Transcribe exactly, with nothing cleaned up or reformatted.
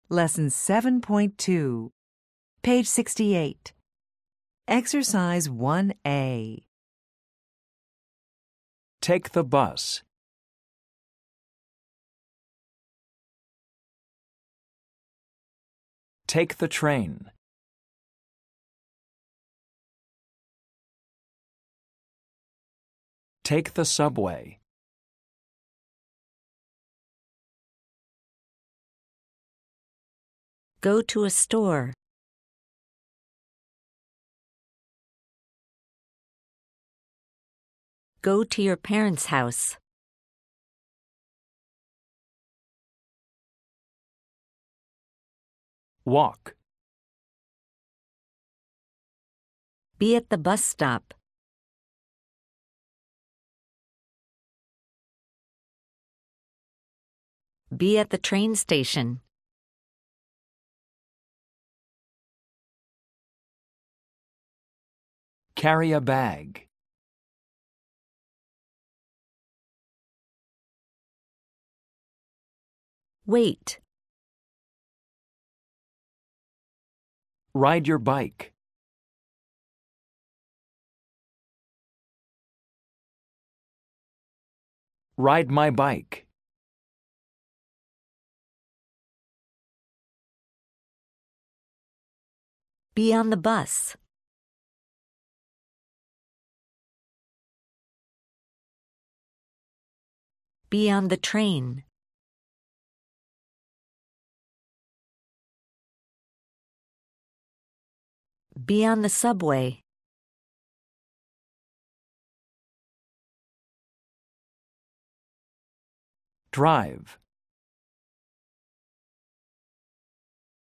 Lesson seven point two, page sixty-eight. Exercise one A. Take the bus. Take the train. Take the subway. Go to a store. Go to your parents' house. Walk. Be at the bus stop. Be at the train station. Carry a bag. Wait. Ride your bike. Ride my bike. Be on the bus. Be on the train. Be on the subway. Drive.